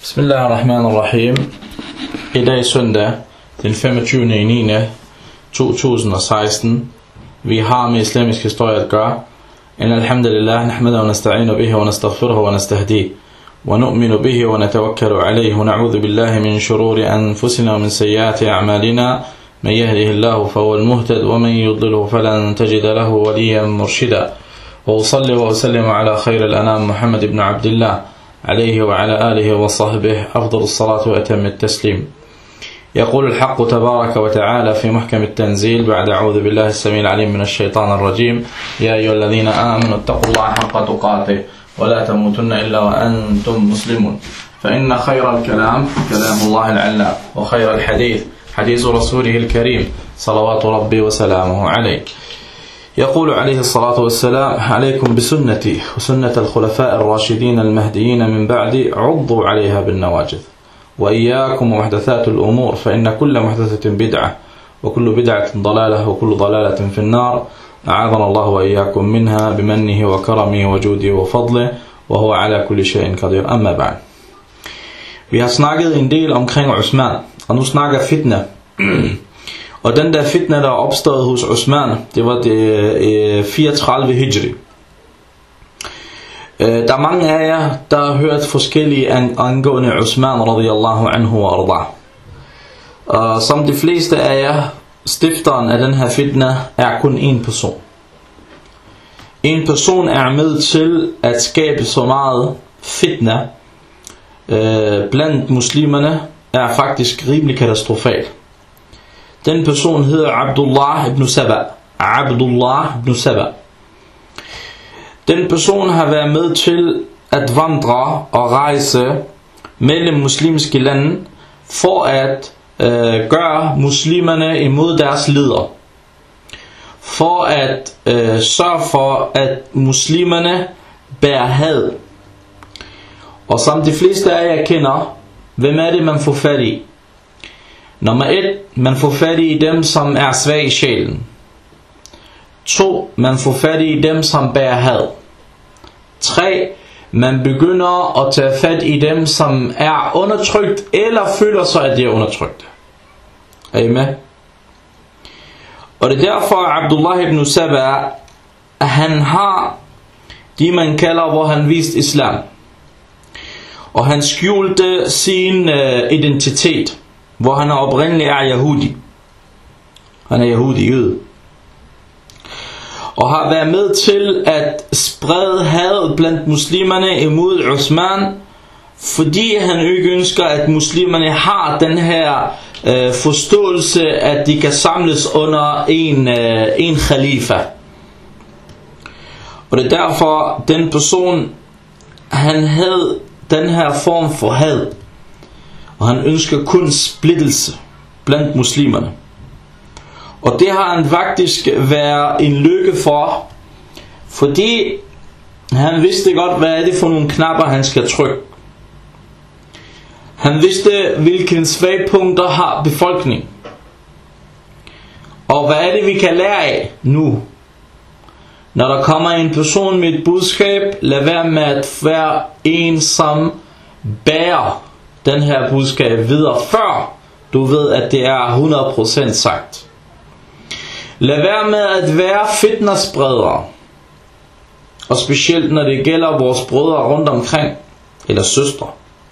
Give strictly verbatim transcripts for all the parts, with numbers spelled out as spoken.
Bismillahirrahmanirrahim. I dag søndag, den femogtyvende september to tusind og seksten. Vi har med islamisk historie at gøre. إن الحمد لله نحمده ونستعين به ونستغفره ونستهديه ونؤمن به ونتوكل عليه ونعوذ بالله من شرور أنفسنا ومن سيئات أعمالنا من يهده الله فهو المهتد ومن يضلله فلن تجد له وليا مرشدا وأصلي وأسلم على خير الأنام محمد بن عبد الله عليه وعلى آله وصحبه أفضل الصلاة وأتم التسليم. يقول الحق تبارك وتعالى في محكم التنزيل بعد أعوذ بالله السميع العليم من الشيطان الرجيم يا أيها الذين آمنوا اتقوا الله حق تقاته ولا تموتن إلا وأنتم مسلمون فإن خير الكلام كلام الله العلام وخير الحديث حديث رسوله الكريم صلوات ربي وسلامه عليه. يقول عليه الصلاة والسلام عليكم بسنتي وسنة الخلفاء الراشدين المهديين من بعد عضوا عليها بالنواجذ وإياكم ومحدثات الأمور فإن كل محدثة بدعة وكل بدعة ضلالة وكل ضلالة في النار أعاذنا الله وإياكم منها بمنه وكرمه وجوده وفضله وهو على كل شيء قدير. أما بعد. Vi har snakket en del omkring Usman, og nu snakker fitna. Og den der fitna, der er opstået hos Usman, det var det fireogtredive hijri. Der er mange af jer, der har hørt forskellige angående Usman radiyallahu anhu wa arda. Og som de fleste af jer, stifteren af den her fitna er kun en person. En person er med til at skabe så meget fitna øh, blandt muslimerne, er faktisk rimelig katastrofal. Den person hedder Abdullah ibn Saba. Abdullah ibn Saba. Den person har været med til at vandre og rejse mellem muslimske lande for at øh, gøre muslimerne imod deres leder. For at øh, sørge for at muslimerne bærer had. Og som de fleste af jer kender, hvem er det man får fat i? Nummer et, man får fat i dem som er svage i sjælen. To, man får fat i dem som bærer had. Tre, man begynder at tage fat i dem som er undertrykt eller føler sig at de er undertrykt. Er I med? Og det er derfor Abdullah ibn Saba, han har de man kalder, hvor han viste islam. Og han skjulte sin øh, identitet, hvor han oprindeligt er Yahudi. Han er Yahudi, jøde. Og har været med til at sprede hadet blandt muslimerne imod Usman, fordi han ikke ønsker, at muslimerne har den her øh, forståelse, at de kan samles under en, øh, en khalifa. Og det er derfor, den person, han havde den her form for had, og han ønsker kun splittelse blandt muslimerne. Og det har han faktisk været en lykke for, fordi han vidste godt, hvad er det for nogle knapper, han skal trykke. Han vidste, hvilke svagpunkter har befolkningen. Og hvad er det, vi kan lære af nu? Når der kommer en person med et budskab, lad være med at være en, som bærer den her budskab videre, før du ved, at det er hundrede procent sagt. Lad være med at være fitnessspredere. Og specielt når det gælder vores brødre rundt omkring, eller søstre.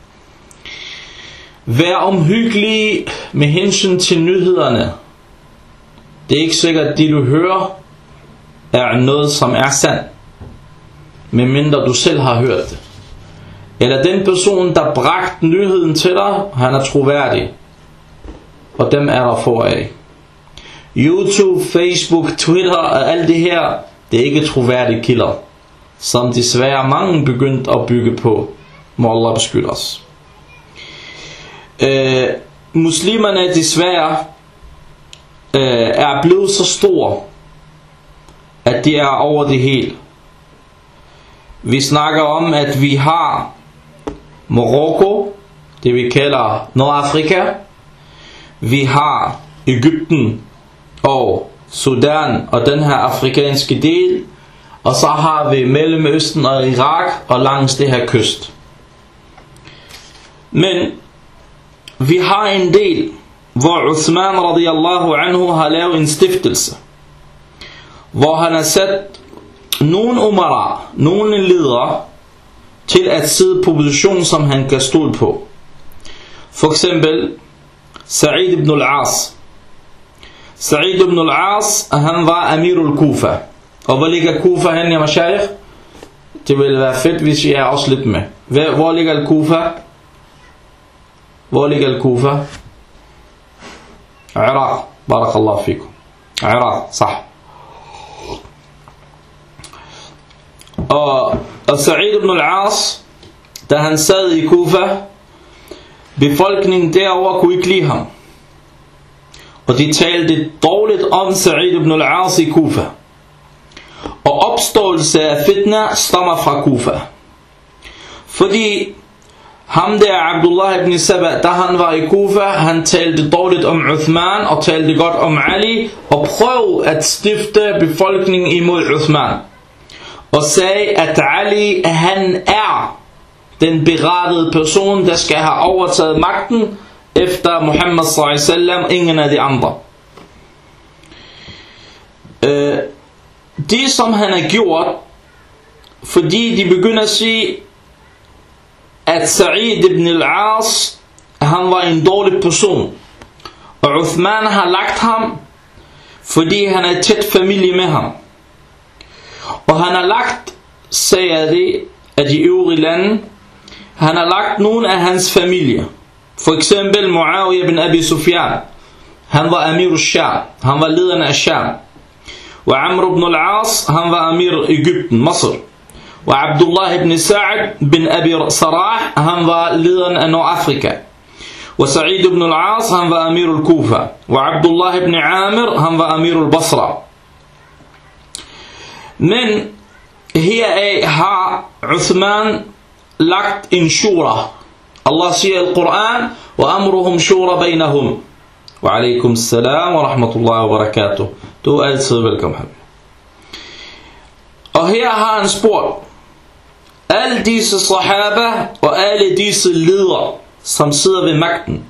Vær omhyggelig med hensyn til nyhederne. Det er ikke sikkert, at det du hører er noget som er sandt, medmindre du selv har hørt det. Eller den person der bragte nyheden til dig, han er troværdig. Og dem er der få af. YouTube, Facebook, Twitter og alt det her, det er ikke troværdige kilder, som desværre mange begyndt at bygge på. Må Allah beskytte os. øh, Muslimerne desværre øh, er blevet så store, at det er over det hele. Vi snakker om, at vi har Marokko, det vi kalder Nordafrika. Vi har Egypten og Sudan og den her afrikanske del. Og så har vi Mellemøsten og Irak og langs det her kyst. Men vi har en del, hvor Uthman radiyallahu anhu har lavet en stiftelse, hvor han har sat nogle umara, nogle ledere, til at sidde på position, som han kan stole på. For eksempel Sa'id ibn al-As. Sa'id ibn al-As, han var Amirul Kufa. Og hvor ligger Kufa hen, ja mashayikh? Det ville være fedt, hvis I er også lidt med. Hvor ligger Kufa? Hvor ligger Kufa? Irak. Barakallahu fikum. Irak, sah. Og, og Sa'id ibn al-As, da han sad i Kufa, befolkningen derovre kunne ikke lide ham. Og de talte dårligt om Sa'id ibn al-As i Kufa. Og opståelse af fitna stammer fra Kufa. Fordi ham der Abdullah ibn Saba, da han var i Kufa, han talte dårligt om Uthman og talte godt om Ali, og prøvede at stifte befolkningen imod Uthman. Og sagde, at Ali, han er den berettede person, der skal have overtaget magten efter Muhammad sallallahu alaihi wasallam, ingen af de andre. Øh, det som han har gjort, fordi de begynder at sige, at Sa'id ibn al-As, han var en dårlig person, og Uthman har lagt ham, fordi han er tæt familie med ham. Og han har lagt, sagde det, af de øvrige lande, han har lagt nogle af hans familie. For eksempel Muawiyah ibn Abi Sufyan, han var Amir al-Sham, han var lederen af Sham. Og Amr ibn al-As, han var Amir Egypten, Masr. Og Abdullah ibn Sa'd bin Abi Sarah, han var lederen af Nordafrika. Og Sa'id ibn al-As, han var Amir al-Kufa. Og Abdullah ibn Amir, han var Amir al-Basra. Men heraf har Uthman lagt en shura. Allah siger i Koran, wa amruhum shura bainahum. Wa alaikum salam wa rahmatullahi wa barakatuh. Du er altid velkommen. Og her har han spurgt alle disse sahaba og alle disse ledere, som sidder ved magten,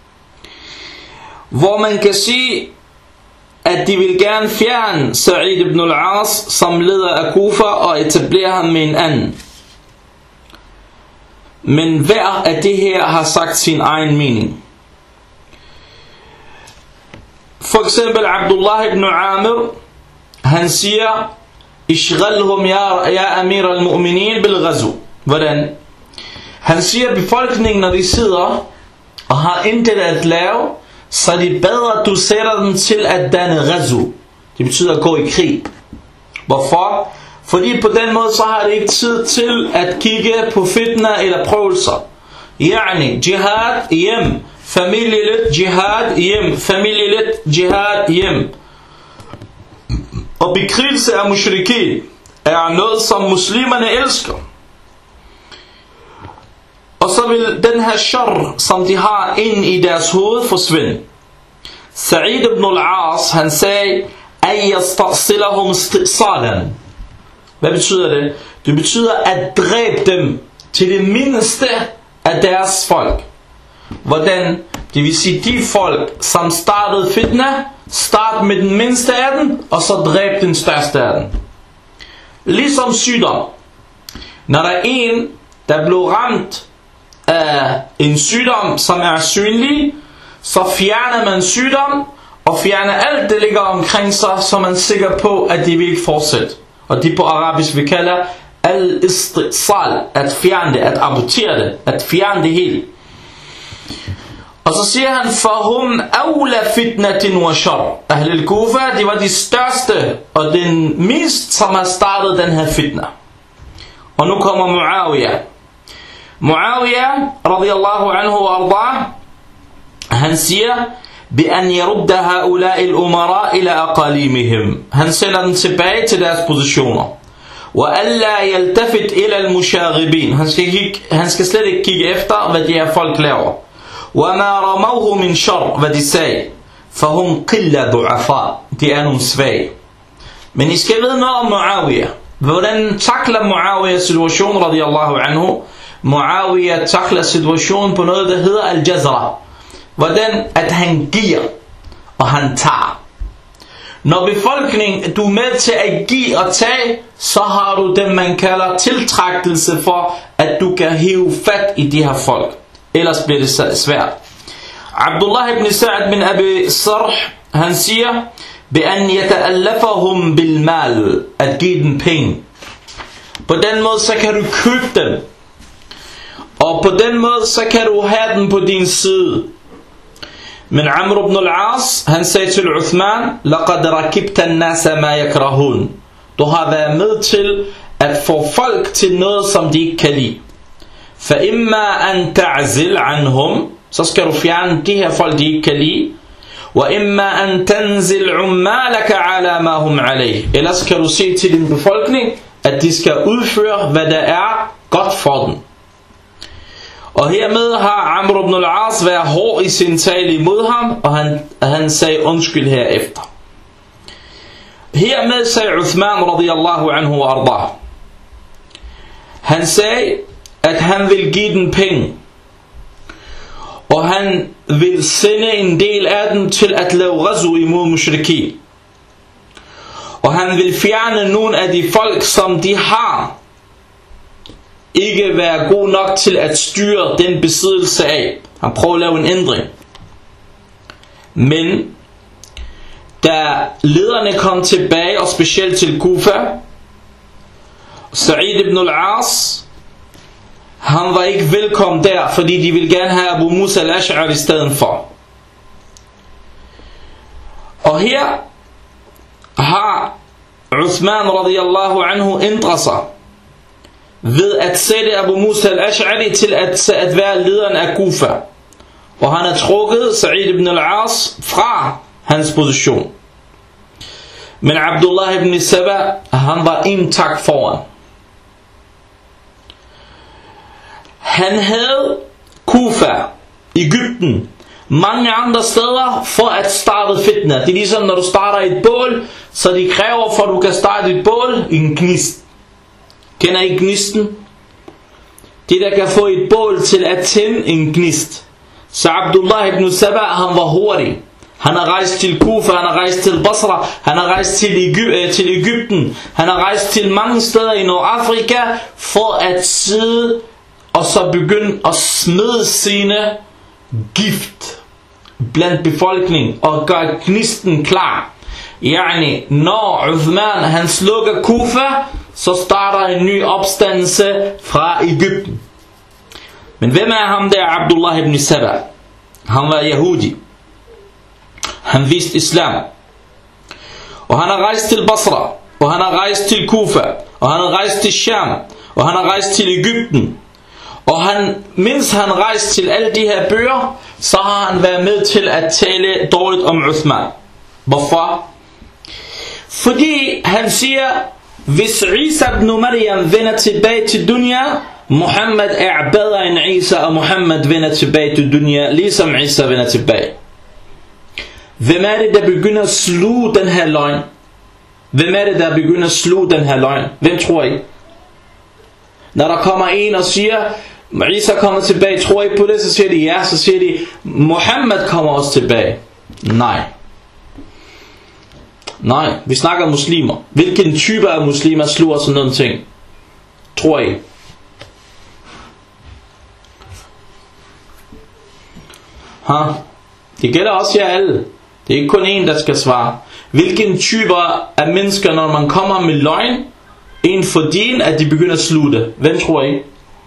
hvor man kan sige, at de vil gerne fjerne Sa'id ibn al-As som leder af Kufa og etablere ham med en anden. Men hver af det her har sagt sin egen mening. For eksempel Abdullah ibn Amir, han siger, Ishghalhum ya, ya amir al-mu'minin bil ghazu. Hvordan? Han siger, befolkningen, når de sidder og har intet at lave, så er det bedre, at du sætter dem til at danne ghazu. Det betyder at gå i krig. Hvorfor? Fordi på den måde, så har de ikke tid til at kigge på fitna eller prøvelser. Yani, jihad hjem, familie lidt, jihad hjem, familie lidt, jihad hjem. Og bekrigelse af mushrikin er noget, som muslimerne elsker. Og så vil den her shar, som de har ind i deres hoved, forsvinde. Sa'id ibn al-As, han sagde, ay yasta'silahum isti'salan. Hvad betyder det? Det betyder at dræbe dem til det mindste af deres folk. Hvordan? Det vil sige de folk, som startede fitna, start med den mindste af den, og så dræb den største af den. Ligesom sygdom. Når der er en, der blev ramt af en sygdom, som er synlig, så fjerner man sygdom, og fjerner alt det ligger omkring sig, så man er sikker på, at de vil ikke fortsætte. Og det på arabisk vi kalder al-istisal, at fjerne det, at abortere det, at fjerne det helt. Og så siger han, fahum awla fitnatin wa shar. Ahl al-Kufa, de var de største og den mest, som har startet den her fitna. Og nu kommer Muawiyah. Muawiyah, radiyallahu anhu wa arda, han siger, بأن يرد هؤلاء الأمراء إلى أقاليمهم. Han sender dem tilbage til deres positioner. وألا يلتفت إلى المشاغبين. Han skal, kigge, han skal slet ikke kigge efter, hvad de her folk laver. وما رموه من شر, hvad de sagde. فهم قلة ضعفاء. De er nogle svage. Men I skal vide noget om Muawiyah. Hvordan takler Muawiyah situationen, radiyallahu anhu? Muawiyah takler situationen på noget, der hedder al-jazra. Hvordan at han giver, og han tager. Når befolkningen, du er med til at give og tage, så har du det, man kalder tiltrækkelse for, at du kan hive fat i de her folk. Ellers bliver det svært. Abdullah ibn Sa'd bin Abi Sarh, han siger, بأن يتألفهم بالمال, at give dem penge. På den måde, så kan du købe dem. Og på den måde, så kan du have dem på din side. Men Amr ibn al-As, han sagde til Uthman, لَقَدْ رَكِبْتَ النَّاسَ مَا يَكْرَهُونَ. Du har været med til at få folk til noget, som de ikke kan lide. فَإِمَّا أَن تَعْزِلْ عَنْهُمْ, så skal du fjerne de her folk, de ikke kan lide. وَإِمَّا أَن تَنْزِلْ عُمَّالَكَ عَلَى مَا هُمْ عَلَيْهِ. Ellers skal du se til din befolkning, at de skal udføre, hvad der er godt for dem. Og hermed har Amr ibn al-As været hård i sin tale imod ham, og han, han sagde undskyld herefter. Hermed sagde Uthman radiyallahu anhu wa ardah. Han sagde, at han vil give den penge. Og han vil sende en del af dem til at lave ghazw imod mushriki. Og han vil fjerne nogle af de folk, som de har, ikke være god nok til at styre den besiddelse af. Han prøver at lave en ændring. Men da lederne kom tilbage, og specielt til Kufa, Sa'id ibn al-As, han var ikke velkommen der, fordi de ville gerne have Abu Musa al-Ash'ari i stedet for. Og her har Uthman radiyallahu anhu ændret sig ved at sætte Abu Musa al-Ash'ari til at, at være lederen af Kufa. Og han har trukket Sa'id ibn al-As fra hans position. Men Abdullah ibn Saba, han var en tak foran. Han havde Kufa, Egypten, mange andre steder for at starte fitna. Det er ligesom når du starter et bål, så de kræver for at du kan starte et bål i en gnist. Kender I gnisten? Det der kan få et bål til at tænde en gnist. Så Abdullah ibn Saba, han var hurtig. Han har rejst til Kufa, han har rejst til Basra, han har rejst til, Egyp- til Egypten, han har rejst til mange steder i Nordafrika for at sidde og så begynde at smide sine gift blandt befolkningen og gøre gnisten klar. Yani, når Uthman han slukker Kufa, så starter en ny opstandelse fra Egypten. Men hvem er ham der, Abdullah ibn Saba? Han var Yahudi. Han vidste islam. Og han har rejst til Basra, og han har rejst til Kufa, og han har rejst til Sham, og han har rejst til Egypten. Og han, mens han rejste til alle de her bøger, så har han været med til at tale dårligt om Uthman. Hvorfor? Fordi han siger, hvis Isa ibn Maryam vender tilbage til dunya, Muhammad er bedre end Isa, og Muhammad vender tilbage til dunya, ligesom Isa vender tilbage. Hvem er det, der begynder at sluge den her løgn? Hvem er det, der begynder at sluge den her løgn? Hvem tror I? Når der kommer en og siger, Isa kommer tilbage, tror I på det? Så siger de ja, så siger de, Muhammad kommer også tilbage. Nej. Nej, vi snakker om muslimer. Hvilken type af muslimer sluger sådan nogle ting? Tror I? Ha? Det gælder også jer alle. Det er ikke kun en, der skal svare. Hvilken typer af mennesker, når man kommer med løgn, en fordi, at de begynder at sluge det? Hvem tror I?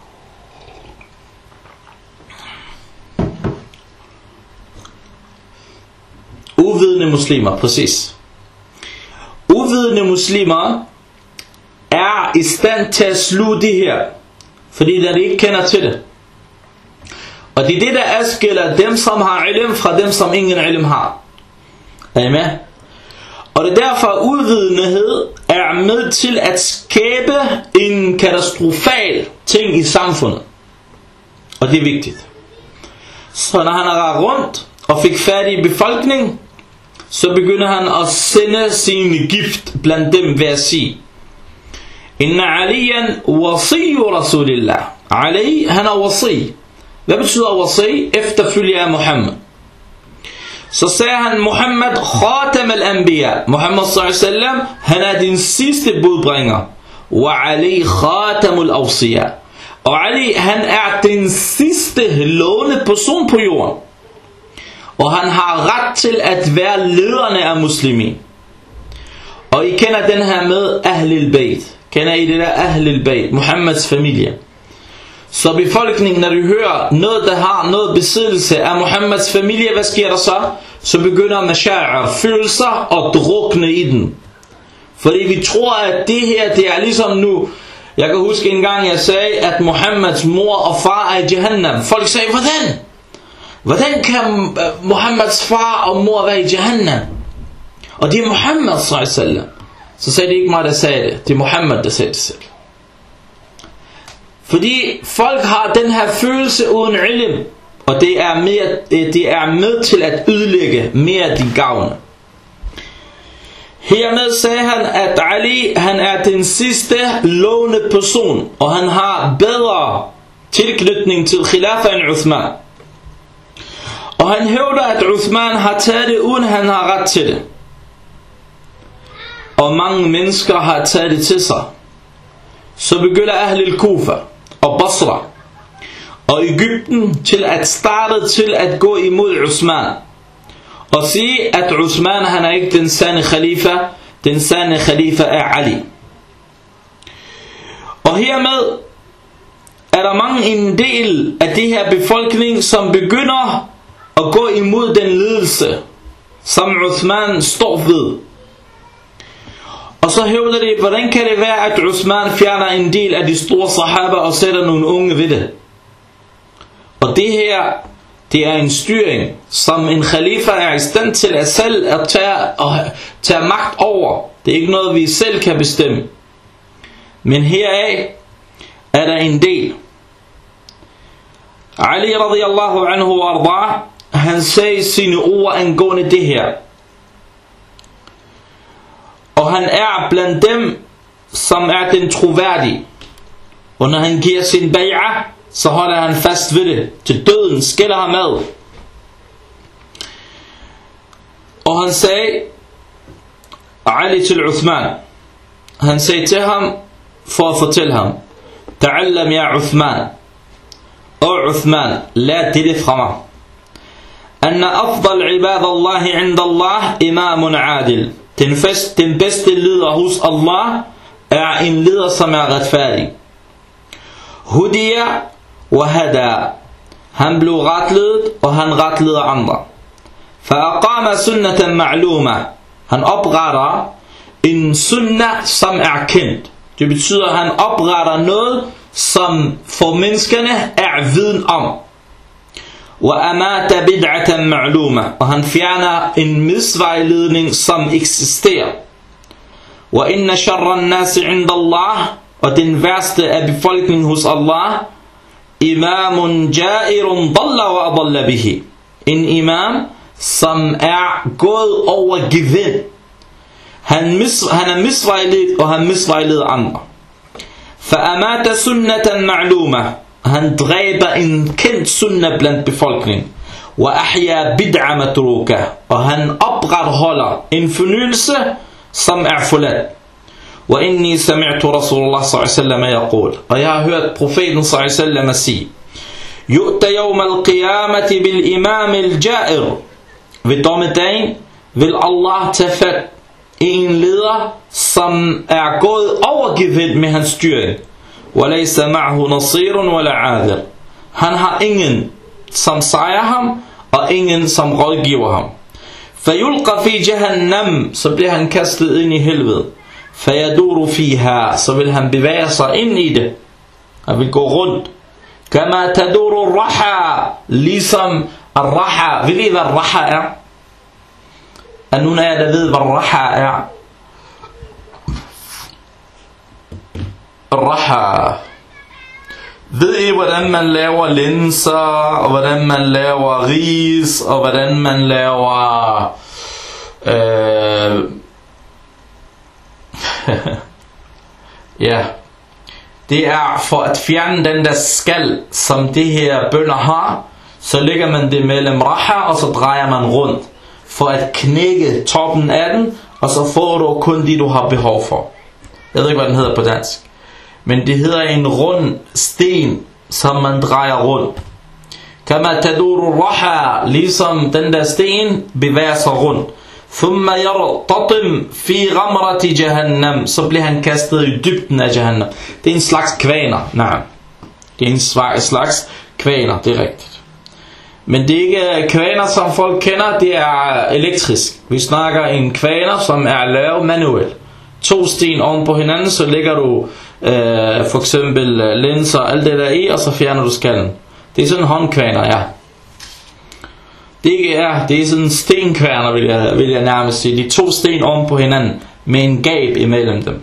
Uvidende muslimer, præcis. Uvidende muslimer er i stand til at sluge det her, fordi de ikke kender til det. Og det er det, der adskiller dem, som har ilm, fra dem, som ingen ilm har. Er I med? Og det er derfor, udvidenhed er med til at skabe en katastrofal ting i samfundet. Og det er vigtigt. Så når han har rundt og fik fat i befolkningen, så begynder han at sende sin gift blandt dem ved at sige, Inna aliyan wasiyu rasulillah. Ali, han er wasi. Hvad betyder wasi? Efterfølger af Muhammed. Så sagde han, Muhammad khatam al-anbiya. Muhammad sallallahu alaihi wasallam, han er din sidste budbringer. Wa Ali khatam al-awsiya. Og Ali, han er den sidste lovende person på jorden. Og han har ret til at være lederne af muslimin. Og I kender den her med Ahlul Bayt. Kender I det der Ahlul Bayt? Muhammeds familie. Så befolkningen, når de hører noget, der har noget besiddelse af Muhammeds familie, hvad sker der så? Så begynder masha'ir, følelser og drukne i den. Fordi vi tror, at det her, det er ligesom nu. Jeg kan huske en gang, jeg sagde, at Muhammeds mor og far er i Jahannam. Folk sagde, hvordan? Hvordan kan Muhammeds far og mor være i Jahannam? Og det er Muhammad sallallahu alaihi wasallam. Så sagde det ikke mig, der sagde det. Det er Muhammad, der sagde det selv. Fordi folk har den her følelse uden ilm, og det er, mere, det er med til at ødelægge mere de gavne. Hermed sagde han, at Ali, han er den sidste lovende person, og han har bedre tilknytning til khilafa end Uthman. Og han hævder, at Uthman har taget det, uden han har ret til det. Og mange mennesker har taget det til sig. Så begynder Ahlul Kufa og Basra og Egypten til at starte til at gå imod Uthman og sige, at Uthman, han er ikke den sande khalifa. Den sande khalifa er Ali. Og hermed er der mange en del af det her befolkning, som begynder at gå imod den ledelse, som Uthman står ved. Og så hævder de, hvordan kan det være, at Uthman fjerner en del af de store sahaba og sætter nogle unge ved det? Og det her, det er en styring, som en khalifa er i stand til at selv at tage, at tage magt over. Det er ikke noget, vi selv kan bestemme. Men heraf er der en del. Ali radiyallahu anhu wa arda, han sagde sine ord angående det her. Og han er blandt dem, som er den troværdige. Og når han giver sin bay'ah, så holder han fast ved det. Til døden skiller ham ad. Og han sagde, Ali til Uthman, han sagde til ham, for at fortælle ham, Ta'allam ya Uthman, og Uthman, lad dette fra mig. Anna afdal ibadallahi inda Allah imamun adil. Den, fest, den bedste leder hos Allah er en leder, som er retfærdig. Hudiya wa hada. Han blev retledet, og han retleder andre. Fa'aqama sunnatan ma'luma. Han opretter en sunnah, som er kendt. Det betyder, at han opretter noget, som for menneskerne er viden om. Wa amata bid'atan ma'luma. Og han fjerner en misvejledning, som eksisterer. Wa inna sharran nasi inda Allah. Og den værste af befolkningen hos Allah, imamun jairun dalla wa adalla bihi. En imam, som er gået over gevind. Han, mis, han er misvejledt, og han misvejleder andre. Fa'amata sunnatan ma'luma. Han dræber en kendt sunnah blandt befolkningen. Wa ahya bid'a matruka. Og han opretholder en fornyelse, som er forladt. Wa inni sami'tu Rasulullah sallallahu alaihi wasallam yaqul. Og jeg har hørt profeten sallallahu alaihi wasallam sige, yu'ta yawm al-qiyamati bil imam al-ja'ir. Ved dommedagen vil Allah tage fat i en leder, som er gået overgivet med hans styring. وَلَيْسَ مَعْهُ نَصِيرٌ وَلَا عَاذِرٌ. Han har ingen, som sejrer ham, og ingen, som rådgiver ham. فَيُلْقَ فِي جَهَنَّمْ. Så bliver han kastet ind i helvede. فَيَدُورُ فِيهَا. Så vil han bevæge sig ind i det. Han vil gå rundt. كَمَا تَدُورُ الرَّحَى. Ligesom الرَّحَى. Ved I, hvad الرَّحَى er? Er nogen af jer, der ved, hvad الرَّحَى er? Raha. Ved I, hvordan man laver linser, og hvordan man laver ris, og hvordan man laver øh, ja, det er for at fjerne den der skal, som det her bønder har, så lægger man det mellem raha, og så drejer man rundt, for at knække toppen af den, og så får du kun det, du har behov for. Jeg ved ikke, hvad den hedder på dansk. Men det hedder en rund sten, som man drejer rundt. Kama taduru raha, ligesom den der sten bevæger sig rundt. Thumma yartatim fi ghamrati jahannam, så bliver han kastet i dybden af Jahannam. Det er en slags kvaner. Nej, det er en slags kvaner, det er rigtigt. Men det er ikke kvaner, som folk kender, det er elektrisk. Vi snakker en kvaner, som er lavet manuelt. To sten oven på hinanden, så lægger du øh, for eksempel linser og alt det der i, og så fjerner du skallen. Det er sådan en håndkvaner, ja. Det er, det er sådan en stenkvaner, vil jeg, vil jeg nærmest sige. De to sten oven på hinanden, med en gab imellem dem.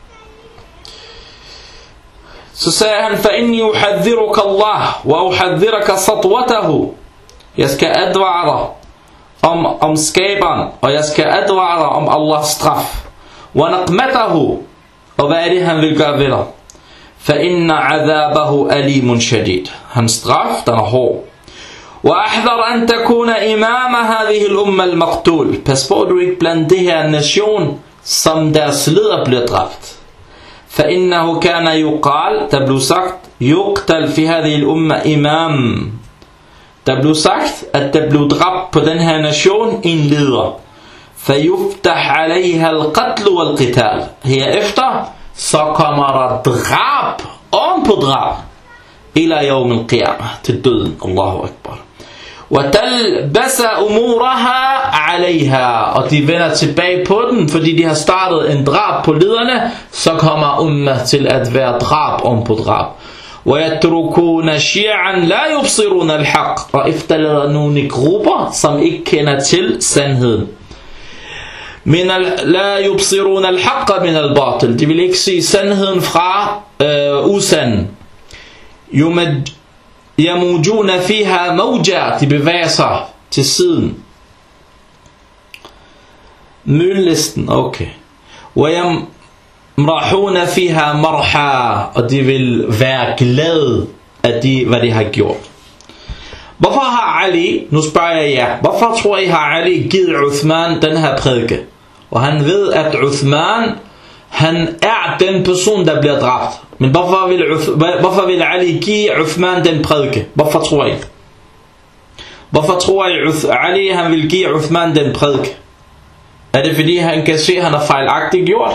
Så sagde han, فَإِنِّي أُحَذِّرُكَ اللَّهُ وَأُحَذِّرَكَ صَطْوَتَهُ. Jeg skal advare dig om, om skaberen, og jeg skal advare dig om Allahs straf. وَنَقْمَتَهُ. Og hvad er det, han vil gøre ved dig? فَإِنَّ عَذَابَهُ أَلِيمٌ شَدِيد. Hans straf, den er hård. وَأَحْذَرْ أَن تَكُونَ إِمَامَ هَذِهِ الْأُمَّةِ الْمَقْتُولِ. Pas på, du ikke blandt det her nation, som deres leder bliver dræbt. فإنه كان يقال, der blev sagt, يقتل في هذه الأمة إمام. Der blev sagt, at der blev dræbt på den her nation en leder. فيفتح عليها القتل والقتال. Herefter så kommer der drab oven på drab. إلى يوم القيامة, til døden. Allahu Akbar. وتلبس أمورها عليها. Og de vender tilbage på den, fordi de har startet en drab på lederne, så kommer umma til at være drab om på drab. ويتركون شيعا لا يبصرون الحق. Og efterlader nogle grupper, som ikke kender til sandheden. من لا يبصرون الحق من الباطل. De vil ikke se sandheden fra øh, usanden. يمج يموجون فيها موجا. De bevæger sig til siden. Møllisten, okay. ويمرحون فيها مرحا. Og de vil være glade af de, hvad de har gjort. Hvorfor har Ali, nu spørger jeg jer, hvorfor tror I har Ali givet Uthman den her prædike? Og han ved, at Uthman, han er den person, der bliver dræbt. Men hvorfor vil, hvorfor vil Ali give Uthman den prædike? Hvorfor tror I? Hvorfor tror I, Ali han vil give Uthman den prædike? Er det fordi, han kan se, at han er fejlagtigt gjort?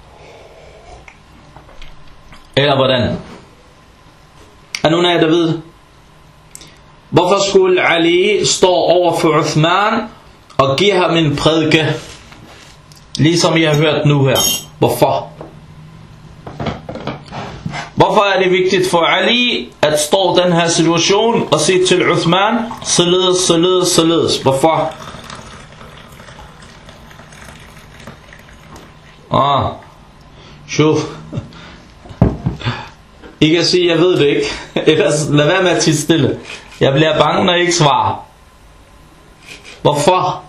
Eller hvordan? Er nogen af jer, der ved? Hvorfor skulle Ali stå over for Uthman og give ham en prædike? Ligesom I har hørt nu her. Hvorfor? Hvorfor er det vigtigt for Ali at stå i den her situation og sige til Uthman, således, således, således? Hvorfor? Ah, sjov. I kan sige, jeg ved det ikke. Ellers lad være med at titte stille. Jeg bliver bange, når I ikke svarer. Hvorfor?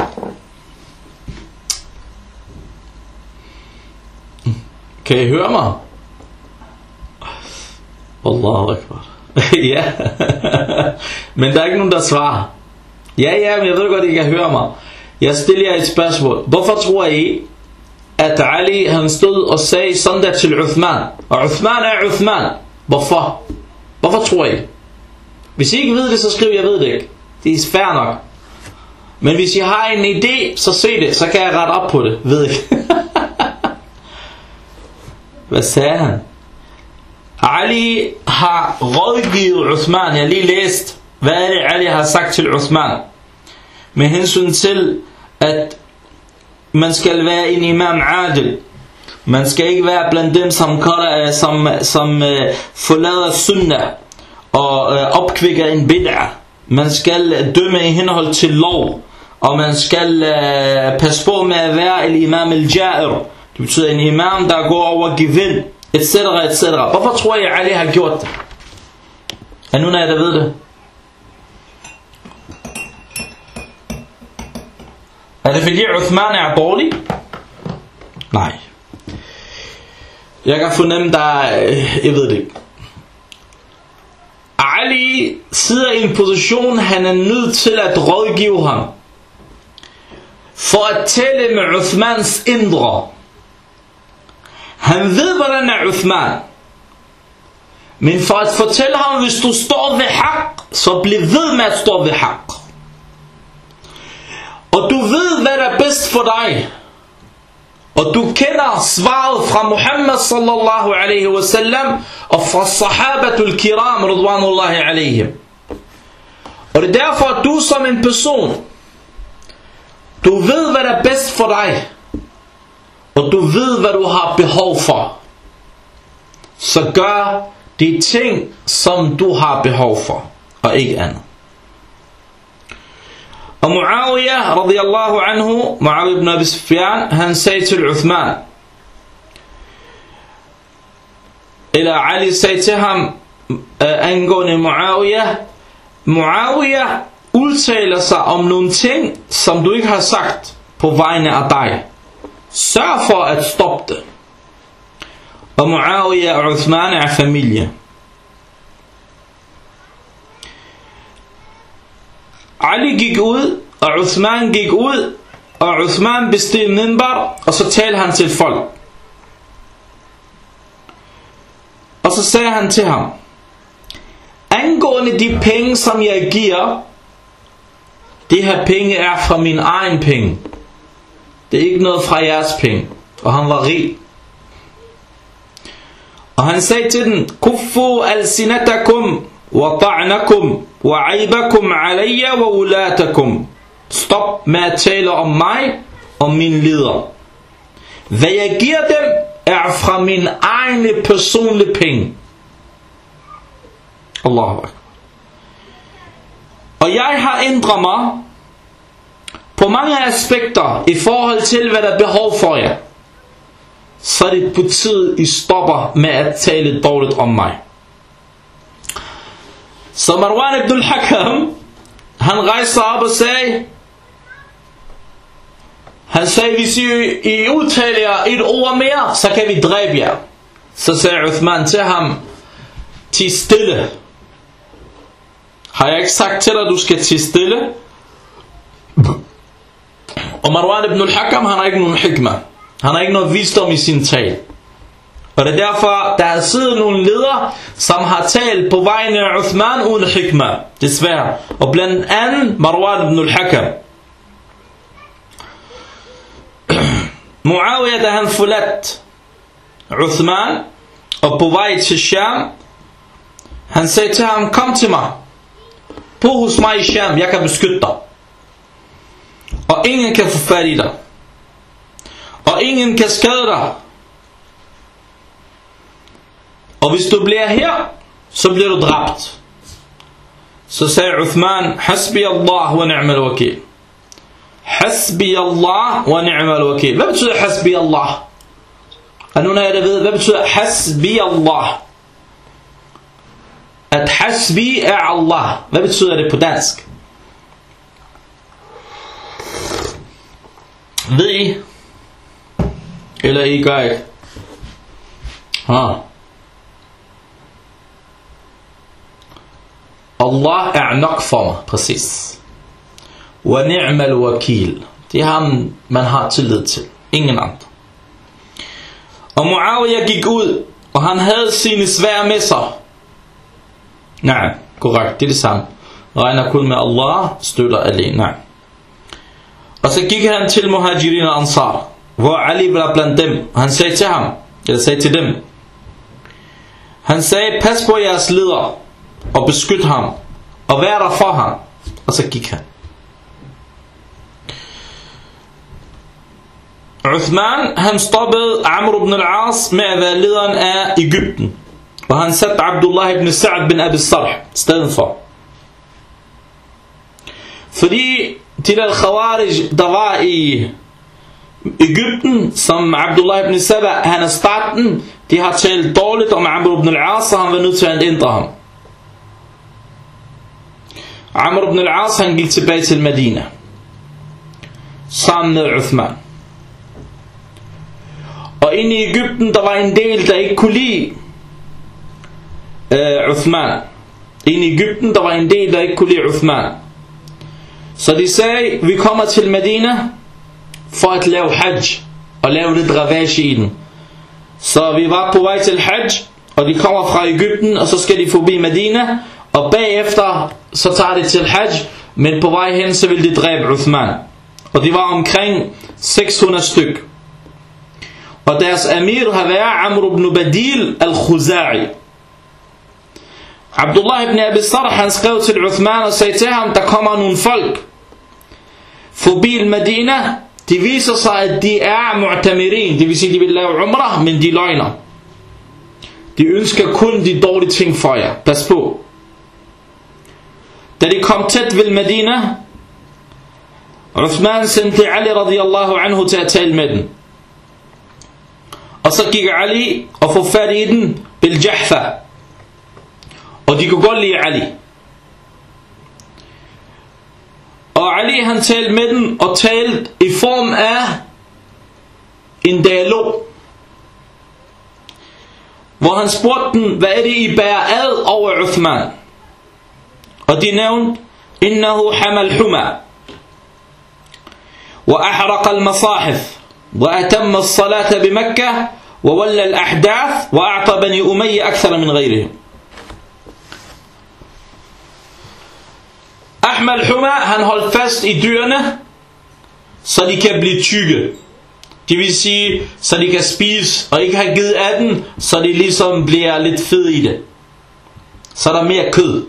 Kan I høre mig? Allahu Akbar. Ja. Men der er ikke nogen, der svarer. Ja, ja, men jeg ved godt, I kan høre mig. Jeg stiller jer et spørgsmål. Hvorfor tror I, at Ali han stod og sagde sådan der til Uthman? Og Uthman er Uthman. Hvorfor? Hvorfor tror I? Hvis I ikke ved det, så skriv jeg ved det ikke. Det er fair nok. Men hvis I har en idé, så se det. Så kan jeg rette op på det. Ved ikke. Hvad sagde han? Ali har rådgivet Uthman. Jeg har lige læst, hvad er det Ali har sagt til Uthman. Med hensyn til, at man skal være en imam adil. Man skal ikke være blandt dem, som, som, som uh, forlader sunnah og uh, opkvikker en bid'ah. Man skal dømme i henhold til lov. Og man skal uh, passe på med at være en imam al-ja'ir. Det betyder en imam, der går over gevind, et cetera et cetera. Hvorfor tror jeg, Ali har gjort det? Er nogen af jer, der ved det? Er det fordi Uthman er dårlig? Nej. Jeg kan fornemme, der jeg ved det ikke. Ali sidder i en position, han er nødt til at rådgive ham. For at tale med Uthmans indre. Han ved, hvordan er Uthman. Men for at fortælle ham, hvis du står ved haq, så bliv ved med at stå ved haq. Og du ved, hvad der er bedst for dig. Og du kender svaret fra Muhammad sallallahu alaihi wasallam og fra sahabatul kiram ridwanullahi alaihim. Og det er derfor, at du som en person, du ved, hvad der er bedst for dig. Og du ved, hvad du har behov for. Så gør de ting, som du har behov for, og ikke andet. Og Muawiyah radiyallahu anhu, Muawiyah ibn Abi Sufyan, han sagde til Uthman, eller Ali sagde til ham, angående Muawiyah, Muawiyah udtaler sig om nogle ting, som du ikke har sagt på vegne af dig. Sørg for at stoppe det. Og Muawiyah og Uthman er familie. Ali gik ud, og Uthman gik ud, og Uthman besteg minbar, og så talte han til folk. Og så sagde han til ham, angående de penge, som jeg giver, de her penge er fra min egen penge. Det er ikke noget fra jeres penge. Og han var rig. Og han sagde til den, kuffu alsinatakum wa ta'nakum wa aibakum alayya wa ulatakum. Stop med at tale om mig og min leder. Hvad jeg giver dem er fra min egne personlige penge. Allahu Akbar. Og jeg har ændret mig på mange aspekter i forhold til, hvad der er behov for jer. Så er det på tide, I stopper med at tale dårligt om mig. Så Marwan ibn al-Hakam, han rejste op og sagde, han sagde, hvis I, I udtaler et ord mere, så kan vi dræbe jer. Så sagde Uthman til ham, ti stille. Har jeg ikke sagt til dig, at du skal ti stille? Og Marwan ibn al-Hakam, han har ikke nogen hikmah. Han har ikke noget visdom i sin tale. Og det er derfor, der er siddet nogle ledere, som har talt på vegne af Uthman uden hikmah. Desværre. Og blandt andet Marwan ibn al-Hakam. Muawiyah, da han forladt Uthman og på vej til Sham, han sagde til ham, kom til mig. Bo hos mig i Sham, jeg kan beskytte dig. Og ingen kan få fat i dig. Og ingen kan skade dig. Og hvis du bliver her, så bliver du dræbt. Så sagde Uthman, hasbi Allah wa ni'mal wakil. Hasbi Allah wa ni'mal wakil. Hvad betyder hasbi Allah? Er nogen af jer, der ved, hvad betyder hasbi Allah? At hasbi er Allah. Hvad betyder det på dansk? Ved I? Eller I gør ikke? Ha. Allah er nok for mig, præcis. Wa ni'mal wakil. Det er ham, man har tillid til. Ingen andre. Og Muawiyah gik ud, og han havde sine sværd med sig. Nej, korrekt, det er det samme. Regner kun med Allah, støtter alene. Nej. Og så gik han til Muhajirin og Ansar, hvor Ali var blandt dem. Og han sagde til ham, eller sagde til dem, han sagde, pas på jeres leder, og beskyt ham, og vær der for ham. Og så gik han. Uthman, han stoppede Amr ibn al-As med at være lederen af Egypten. Og han satte Abdullah ibn Sa'd bin Abi Sarh stedet for. Fordi de der Khawarij, der var i Egypten, som Abdullah ibn Saba, han er starten, de har talt dårligt om Amr ibn al-As, så han var nødt til at ændre ham. Amr ibn al-As, han gik tilbage til Medina sammen med Uthman. Og inde i Egypten, der var en del, der ikke kunne lide øh, Uthman. Inde i Egypten, der var en del, der ikke kunne lide Uthman. Så de sagde, vi kommer til Medina for at lave hajj og lave lidt ravage i den. Så vi var på vej til hajj, og de kommer fra Egypten, og så skal de forbi Medina, og bagefter så tager de til hajj, men på vej hen så vil de dræbe Uthman. Og de var omkring seks hundrede styk. Og deres amir har været Amr ibn Badil al-Khuza'i. Abdullah ibn Abi Sarh, han skrev til Uthman og sagde til ham, der kommer nogle folk forbi Medina. De viser sig, at de er mu'tamirin, det vil sige, de vil lave umrah, men de løgner. De ønsker kun de dårlige ting for jer. Pas på. Da de kom tæt ved Medina, Uthman sendte Ali radiyallahu anhu til at tale med den. Og så gik Ali og få fat i den bil Jahfa. Og de kunne godt lide Ali. Og Ali han talte med den og talte i form af en dialog, hvor han spurgte den, hvad er det I bærer ad over Uthman? Og de nævnte, innahu hamal huma wa ahraqa al-masahif wa atamma as-salata bi Makkah wa walla al-ahdath wa a'ta bani Umayya akthar min ghayrihim. Ahmal Huma, han holdt fast i dyrene, så de kan blive tykke. Det vil sige, så de kan spise, og ikke have givet af den, så de ligesom bliver lidt fede i det. Så der er mere kød.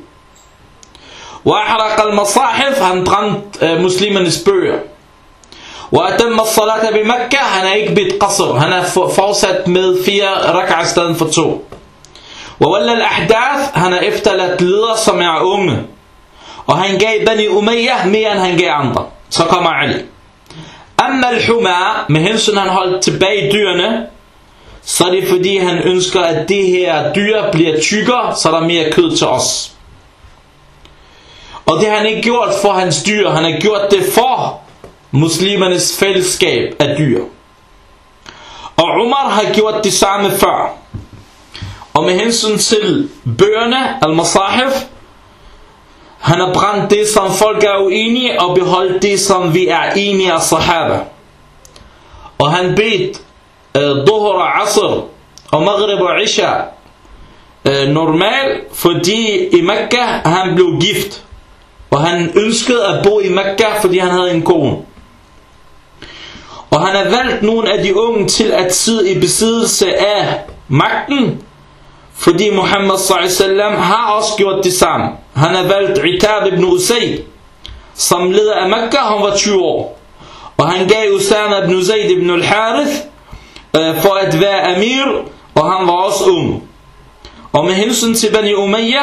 وَأَحْرَقَ الْمَصَاحِفِ, han brændte øh, muslimernes bøger. وَأَتَمَّ الصَّلَاةَ بِمَكَّةِ, han er ikke blevet qasr, han er fortsat med fire rak'ah i stedet for to. وَوَلَّ الْأَحْدَاثِ, han er efterladt ledere, som er unge. Og han gav Bani Umayyah mere end han gav andre. Så kommer Ali. Amma al-Huma, med hensyn han holdt tilbage i dyrene, så er det fordi han ønsker at det her dyr bliver tykkere, så der er mere kød til os. Og det har han ikke gjort for hans dyr, han har gjort det for muslimernes fællesskab af dyr. Og Umar har gjort det samme før. Og med hensyn til bøgerne, al-Masahif, han har brændt det, som folk er uenige, og beholdt det, som vi er enige af sahaba. Og han bedt uh, Dhuhr og Asr og Maghrib og Isha uh, normal, fordi i Mekka han blev gift. Og han ønskede at bo i Mekka, fordi han havde en kone. Og han har valgt nogle af de unge til at sidde i besiddelse af magten, fordi Muhammad sallallahu alaihi wasallam har også gjort det samme. Han har valgt Itab ibn Usayd som leder af Mekka, han var tyve år. Og han gav Usama ibn Zayd ibn al-Harith øh, for at være amir, og han var også ung. Og med hensyn til Bani Umayyah,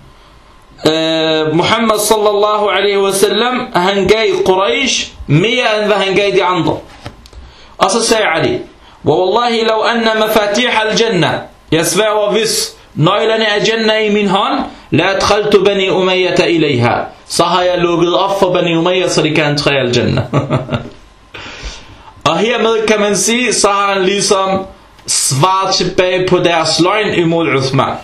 øh, Muhammad sallallahu alaihi wasallam, han gav Quraysh mere end hvad han gav de andre. Og så sagde Ali, Wallahi law anna mafatih al-jannah, jeg sværger, hvis nøglerne af Jannah i min hånd, la adkhaltu Bani Umayyah ilayha, så har jeg lukket op for Bani Umayyah, så de kan entre al-Jannah. Og hermed kan man sige, så har han ligesom svaret tilbage på deres løgn imod Uthman.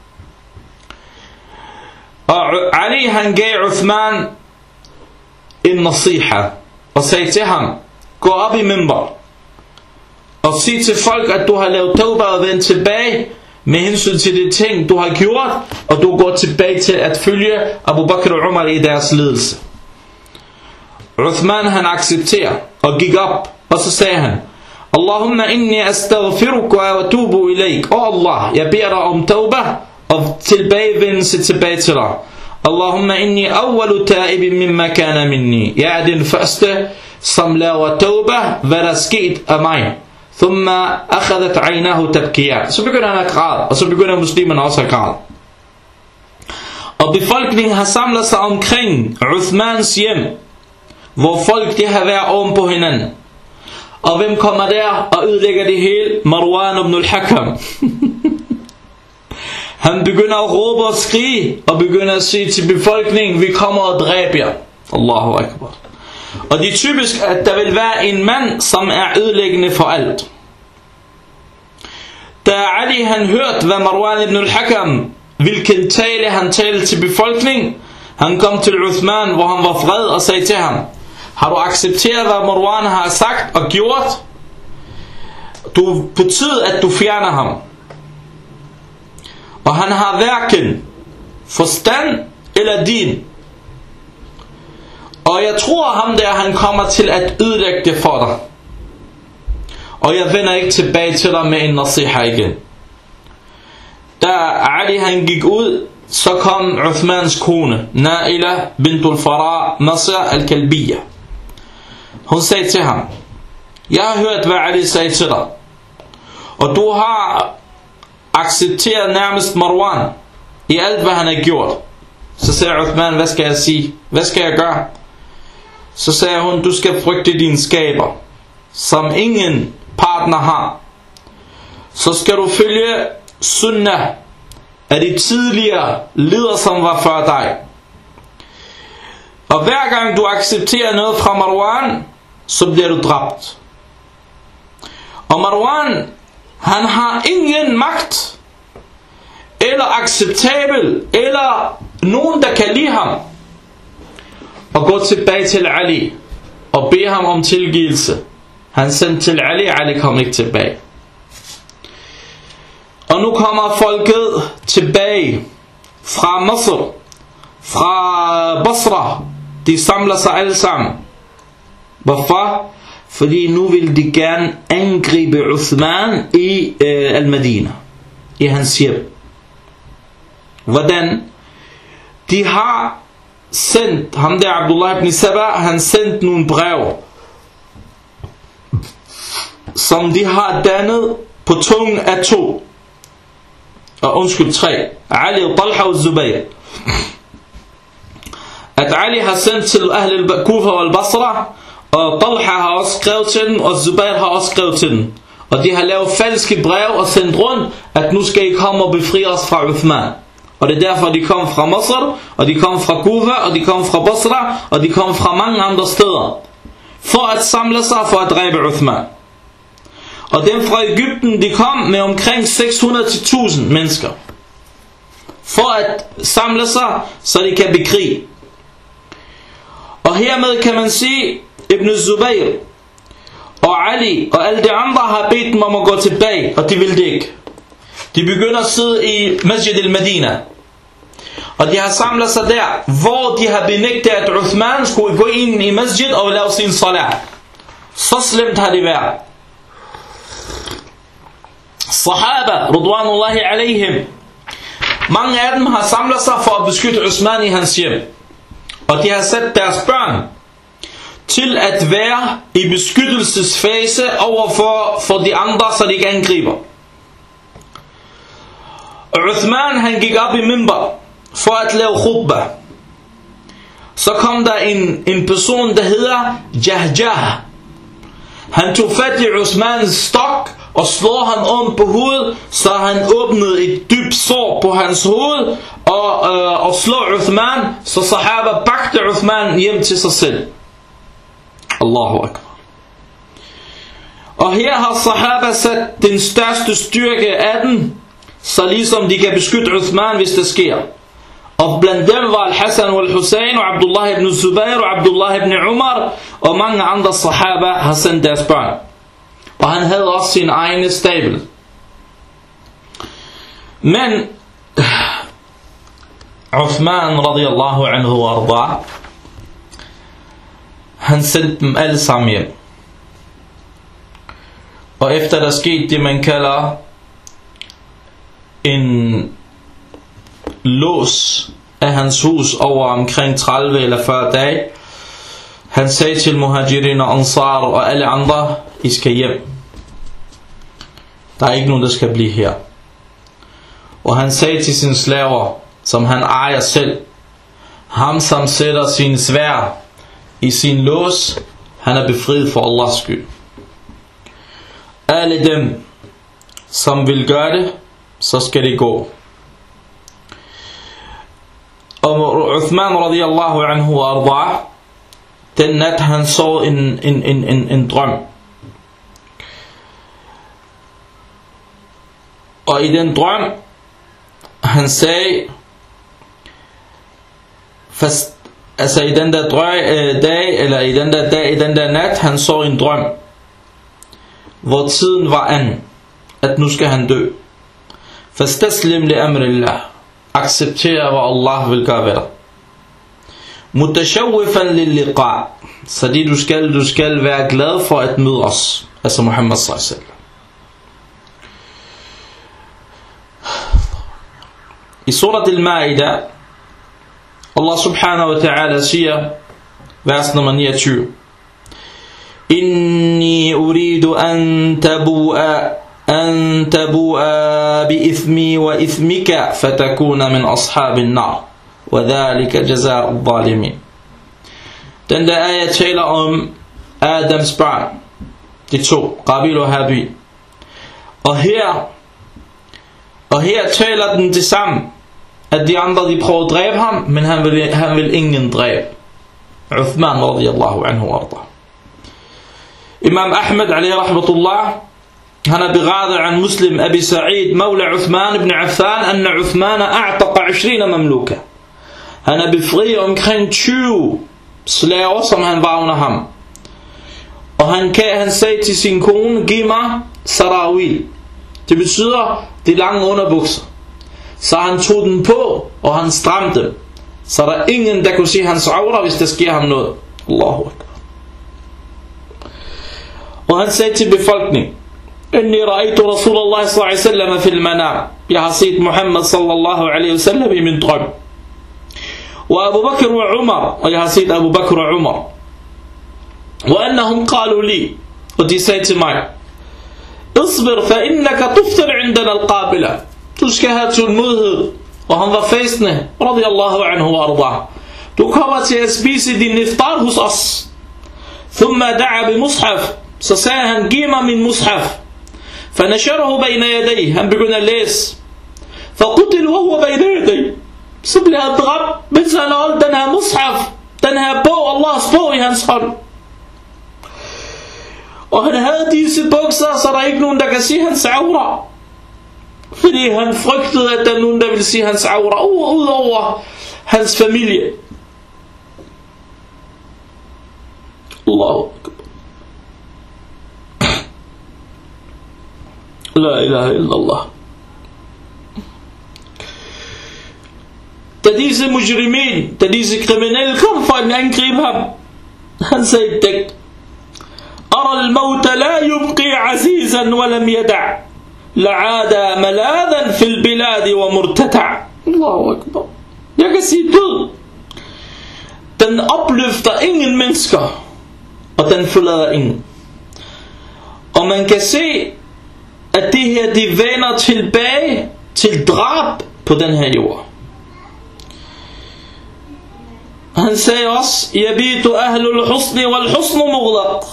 Og Ali han gav Uthman en nasiha og sagde til ham, gå op i minbar og sig til folk, at du har lavet tawbah og vendt tilbage med hensyn til de ting du har gjort, og du går tilbage til at følge Abu Bakr og Umar i deres ledelse. Uthman han accepterer og gik op, og så sagde han, Allahumma inni astaghfiruka wa atubu ilayk. Åh Allah, jeg beder dig om tawbah og tilbagevendelse tilbage til dig. Allahumma inni awwalu ta'ibin mimma kana minni. Jeg er den første som laver tawbah, hvad der er sket af mig. Thumma akhadat aynahu tabkiya. Så begynder han at græde, og så begynder muslimerne også at græde. Og befolkningen har samlet sig omkring Uthmans hjem, hvor folk de har været oven på hinanden. Og hvem kommer der og ødelægger det hele? Marwan ibn al-Hakam. Han begynder at råbe og skrige, og begynder at sige til befolkningen, vi kommer og dræber jer. Allahu Akbar. Og det er typisk, at der vil være en mand, som er ødelæggende for alt. da Ali han hørte, hvad Marwan ibn al-Hakam, hvilken tale han talte til befolkningen, han kom til Uthman, hvor han var vred og sagde til ham: har du accepteret, hvad Marwan har sagt og gjort? Du på tide, at du fjerner ham. Og han har hverken forstand eller din. Og jeg tror ham der, han kommer til at ødelægge det for dig. Og jeg vender ikke tilbage til dig med en nasiha igen. Da Ali han gik ud, så kom Uthmans kone, Naila bint al-Fara Nasr al-Kalbiya. Hun sagde til ham: jeg har hørt, hvad Ali sagde til dig, og du har accepteret nærmest Marwan i alt, hvad han har gjort. Så sagde Uthman: hvad skal jeg sige? Hvad skal jeg gøre? Så sagde hun: du skal frygte din skaber, som ingen partner har. Så skal du følge sunnah af de tidligere ledere, som var før dig. Og hver gang du accepterer noget fra Marwan, så bliver du dræbt. Og Marwan, han har ingen magt, eller acceptabel, eller nogen, der kan lide ham, og gå tilbage til Ali og bede ham om tilgivelse. Han sendte til Ali, Ali kom ikke tilbage. Og nu kommer folket tilbage fra Masr, fra Basra. De samler sig alle sammen. Hvorfor? Fordi nu vil de gerne angribe Uthman i øh, Al-Madina, i hans hjem. Hvordan? De har sendt, ham der Abdullah ibn Saba, han sendt nogle brev, som de har dannet på tungen af to. Og undskyld, tre. Ali, Talha og Zubayr. At Ali har sendt til Ahl al-Kufa og al-Basra, og Talha har også skrevet til den, og Zubayr har også skrevet til den. Og de har lavet falske brev og sendt rundt, at nu skal I komme og befri os fra Uthman. Og det er derfor, de kom fra Masr, og de kom fra Kufa, og de kom fra Basra, og de kom fra mange andre steder, for at samle sig for at dræbe Uthman. Og dem fra Egypten, de kom med omkring seks hundrede til tusind mennesker, for at samle sig, så de kan bekrige. Og hermed kan man sige, Ibn Zubayr og Ali og alle de andre har bedt dem om at gå tilbage, og de vil det ikke. De begynder at sidde i Masjid al-Madina, og de har samlet sig der, hvor de har benægtet, at Uthman skulle gå ind i masjid og lave sin salat. Så slemt har det været. Sahaba, Ridwanullahi alayhim, mange af dem har samlet sig for at beskytte Uthman i hans hjem. Og de har sat deres børn til at være i beskyttelsesfase overfor for de andre, så de ikke angriber. Uthman, han gik op i minbar for at lave khutbah. Så kom der en, en person, der hedder Jahjah. Han tog fat i Uthmans stok og slog ham om på hovedet, så han åbnede et dybt sår på hans hoved, og, øh, og slog Uthman, så sahaba bagte Uthman hjem til sig selv. Allahu Akbar. Og her har sahaba sat den største styrke af den, så ligesom de kan beskytte Uthman, hvis det sker. Og blandt dem var Al-Hassan og Al-Hussein og Abdullah ibn Zubayr og Abdullah ibn Umar, og mange andre sahaba har sendt deres børn. Og han havde også sin egne stabel. Men Uthman radiyallahu anhu wa arda, han sendte dem alle sammen hjem. Og efter der skete det, man kalder en lås af hans hus over omkring tredive eller fyrre dage, han sagde til muhajirin og ansar og alle andre: I skal hjem. Der er ikke nogen, der skal blive her. Og han sagde til sine slaver, som han ejer selv: ham som sætter sin sværd i sin lås, han er befriet for Allahs skyld. Alle dem, som vil gøre det, så skal det gå. Og Uthman radiyallahu anhu wa arda, den nat han så en, en, en, en, en drøm. Og i den drøm, han sagde, fast, altså i den der drøg, øh, dag, eller i den der dag, i den der nat, han så en drøm, hvor tiden var an, at nu skal han dø. Fastaslim li amrillah, acceptere hvad Allah vil gøre ved dig. Mutashawwifan lil liqa, så det du skal, du skal være glad for at møde os, altså Muhammad sallallahu alaihi wasallam. I surat al-Ma'idah, Allah subhanahu wa ta'ala siger, vers nummer niogtyve, Inni uridu an tabu'a an tabu'a bi ithmi wa ithmika fatakuna min ashabin nar wa dhalika jaza'u zalimin. Den der ayat taler om Adams barn, de to, Qabil og Habil. Og her Og her taler den det samme, at de andre de prøver at dræbe ham, men han vil, han vil ingen dræbe. Uthman radiyallahu anhu wa arda. Imam Ahmed alayhi rahmatullah, han er berettet af Muslim Abi Sa'id, Mawla Uthman ibn Affan, anna Uthman a'taqa tyve mamluka. Han er befriet omkring tyve slaver, som han var under ham. Og han, kan, han sagde til sin kone, giv mig sarawil. Det betyder de lange underbukser. Så han tog den på, og han stramte dem. Så der er ingen, der kunne se hans aura, hvis der sker ham noget. Allahu akbar. Og han sagde til befolkningen, Inni ra'aytu Rasulullah sallallahu alaihi wasallam fil manam. Jeg har set Muhammad sallallahu alaihi wasallam i min drøm. Og Abu Bakr og Umar, og jeg har set Abu Bakr og Umar. Og annahum qalu li, og de sagde til mig, Isbir fa innaka tuftir indana al-qabila. Du skal have tålmodighed. Og han var fæstende, radiyallahu anhu wa arda. Du kommer til at spise din iftar hos os. Thumma da'a bi mushaf. Så sagde han, giv mig min mushaf. Fanasharahu bayna yaday. Han begyndte at læse. Faqutil wa huwa bayna yaday. Så blev han dræbt, mens han holdt den her mushaf, den her bog, Allahs bog i hans hånd. Og han havde disse bukser, så der er ikke nogen, der kan se hans aura. Fordi han frygtede, at der er nogen, der vil se hans aura, ud over hans familie. Allahu akbar. La ilaha illallah. Da disse mujrimin, da disse kriminelle kom for at angribe ham, han sagde dæk. أرى الموت لا يبقي عزيزا ولم يدع لعاد ملاذا في البلاد ومرتتع. الله أكبر. Jeg kan sige død, den opløfter ingen mennesker, og den forlader ingen. Og man kan se, at det her, de vender tilbage til drab på den her jord. Han sagde også, yabitu ahlul husni wal husnu mughlaq.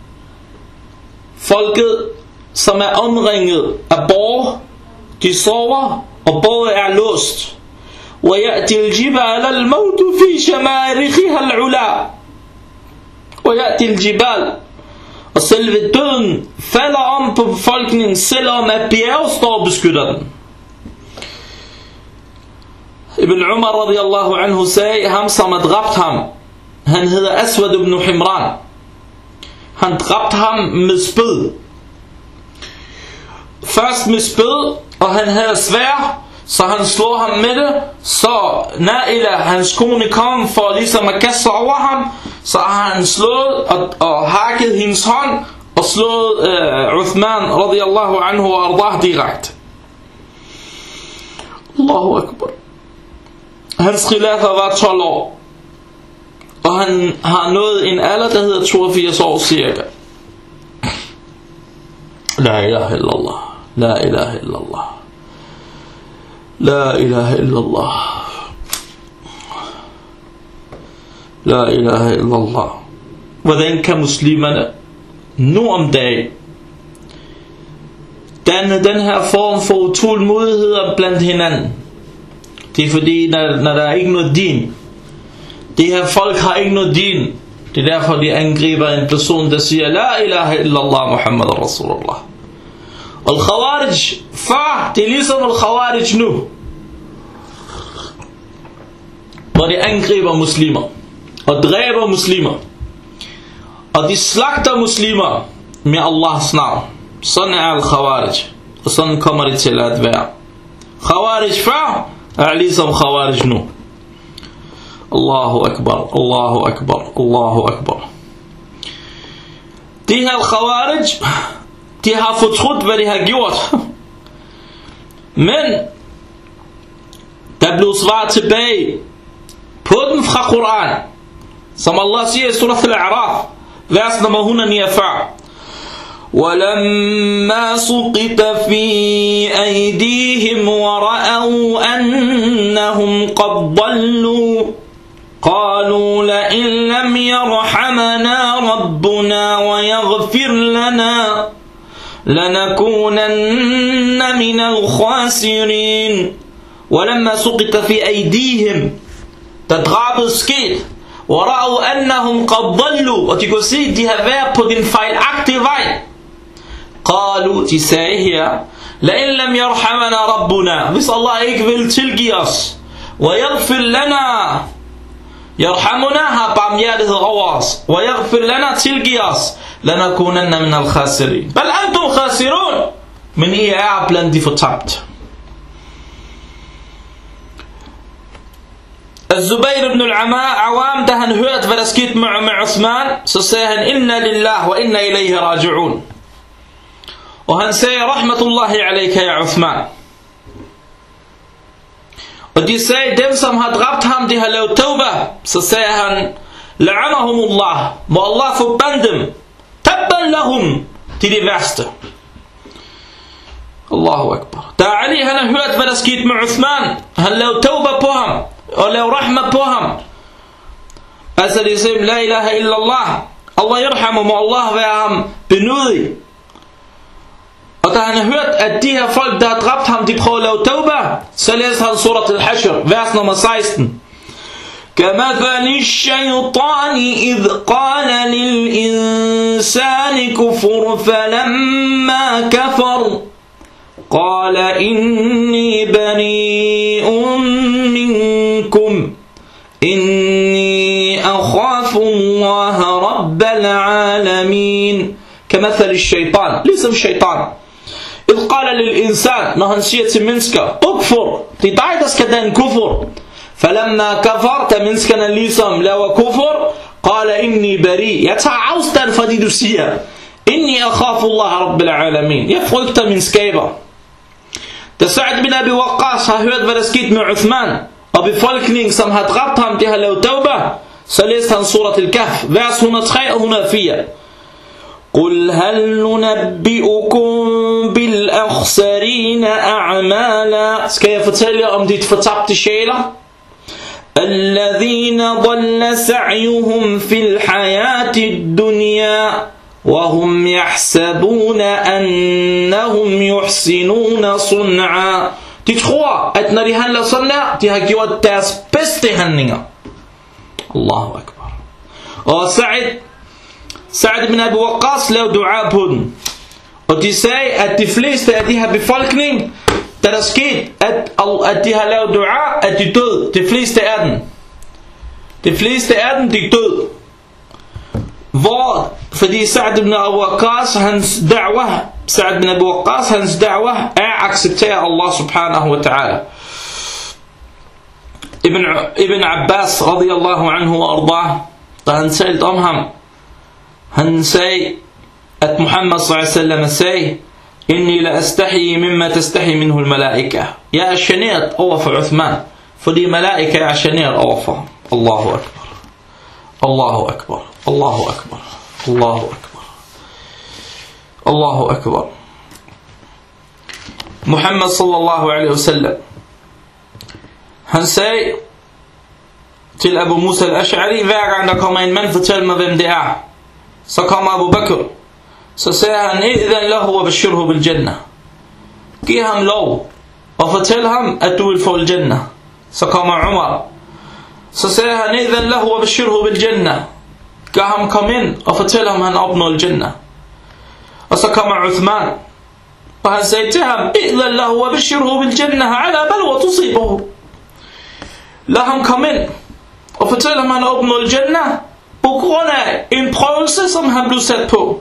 Folket, som er omringet af borg, de sover, og borget er låst. وَيَأْتِ الْجِبَالَ الْمَوْتُ فِي شَمَارِخِهَا الْعُلَى. وَيَأْتِ الْجِبَالَ. Og selve døden falder om på befolkningen, selvom at bjerg står og beskytter den. Ibn Umar radiyallahu anhu sagde, ham som har dræbt ham, han hedder Aswad ibn Himran. Han dræbte ham med spyd. Først med spyd, og han havde sværd, så han slog ham med det. Så Naila, hans kone, kom for ligesom at kaste over ham. Så har han slået og, og hakket hendes hånd og slået uh, Uthman radiyallahu anhu og ardah direkte. Allahu akbar. Hans khilafa var tolv år. Og han har nået en alder, der hedder toogfirs år cirka. La ilaha illallah. La ilaha illallah. La ilaha illallah. La ilaha illallah. Hvordan kan muslimerne nu om dagen danne den her form for utålmodighed blandt hinanden? Det er fordi, når, når der er ikke noget din, de her folk har ikke noget din. Det er derfor de angriber en person, der siger La ilaha illallah Muhammad Rasulullah. Og Khawarij før, det er ligesom Al-Khawarij nu, hvor de angriber muslimer og dræber muslimer, og de slagter muslimer med Allahs navn. Sådan er Al-Khawarij, og sådan kommer det til at være. Khawarij før er ligesom Khawarij nu. Allahu Akbar, Allahu Akbar, Allahu Akbar. De her Khawarij, de har fortrudt, hvad de har gjort. Men der blev svar tilbage på den fra Koran, som Allah siger i surah Al-A'raf, vers nummer et hundrede og niogfyrre. وَلَمَّا سُقِطَ فِي أَيْدِيهِمْ وَرَأَوْا أَنَّهُمْ قَدْ ضَلُّوا قالوا لئن لم يرحمنا ربنا ويغفر لنا لنكونن من الخاسرين. ولما سقط في أيديهم, da drabet skete, ورأوا أنهم قد ضلوا, og de kunne se, de har været på den fejlagtige vej. قالوا, de sagde her, لئن لم يرحمنا ربنا, hvis Allah ikke vil tilgive os, ويغفر لنا, Yarhamuna har barmhjertighed over os, wa yaghfir lana, tilgiv os, lanakunanna min al-khasirin. Bal antum khasirun, men I er blandt de fortabt. Az-Zubayr ibn al-Awam, da han hørte, hvad der skete med Uthman, så sagde han, inna lillah wa inna ilayhi raji'un. Og han sagde, rahmatullahi alayka ya Uthman. Og de sagde, dem som har dræbt ham, de har lavet tawbah. Så sagde han, la'anahumullah, må Allah forbande dem, tabban lahum, de de værste. Allahu Akbar. Da Ali han har hørt, hvad der skete med Uthman, han lavede tawbah på ham, og lavede rahmah på ham. Altså de sagde, la ilaha illallah, Allah yarhamu, må Allah være ham benådig. Og da han har hørt, at de her folk, der har dræbt ham, de prøver at lave tawbah, så læser han surat al-Hashr, vers nummer seksten. كَمَثَلِ الشَّيْطَانِ إِذْ قَالَ لِلْإِنسَانِ كُفُرْ فَلَمَّا كَفَرْ قَالَ إِنِّي بَرِيءٌ مِّنكُمْ إِنِّي أَخَافُ اللَّهَ رَبَّ الْعَالَمِينَ. كَمَثَلِ الشَّيْطَانِ, ligesom shaitan. إذ قال للإنسان, når han siger til mennesker, ukfur, det er dig, der skal danne kufur. فلما كفر, da menneskerne ligesom laver kufur, قال إني بريء, jeg tager afstand fra det du siger. إني أخاف الله رب العالمين, jeg frygter min skaber. Da Sa'd bin Abi Waqqas har hørt, hvad der skete med Uthman, og befolkningen, som har dræbt ham, de har lavet tawbah, så læste han surat al-Kahf, vers et hundrede og tre og et hundrede og fire. قل هل ننبئكم بالأخسرين أعمالا, skal jeg fortælle jer om dit fortabte sjæler? الذين ضل سعيهم في الحياة الدنيا وهم يحسبون أنهم يحسنون صنعا. De tror, at når de handler sådan der, de har gjort deres bedste handlinger. Allahu Akbar. Og Sa'id Sa'd bin Abi Waqqas lavede dua på den. Og de sagde, at de fleste af de her befolkning, da der skete, at, at de har lavet dua, at de døde. De fleste af dem. De fleste af dem, de døde. Hvor, fordi Sa'd bin Abi Waqqas, hans da'wah, Sa'd bin Abi Waqqas, hans da'wah er accepteret Allah subhanahu wa ta'ala. Ibn, Ibn Abbas, radiyallahu anhu wa ardah, da han talte om ham, han sagde, at Muhammad sallallahu alaihi wasallam sagde, inni la astahi mimma tastahi minhu al-malaika. Jeg er generet over for Uthman, fordi malaika er generet over for. Allahu Akbar. Allahu Akbar. Allahu Akbar. Allahu Akbar. Allahu Akbar. Muhammad sallallahu alaihi wasallam, han sagde til Abu Musa al-Ash'ari, hver gang der kommer en mand, fortæl mig hvem det er. Så kommer Abu Bakr, så siger han, idhan lahu wa bashirhu bil jannah. Giv ham lov og fortæl ham, at du vil få al jannah. Så kommer Umar, så siger han, idhan lahu wa bashirhu bil jannah. Giv ham kom ind og fortæl ham, han opnår al jannah. Og så kommer Uthman, Og han sagde til ham, I'dhan lahu wa bashirhu bil jannah ala balwa tusibuhu. Lad ham komme ind og fortæl ham, at han opnåede Jannah på grund af en prøvelse, som han blev sat på.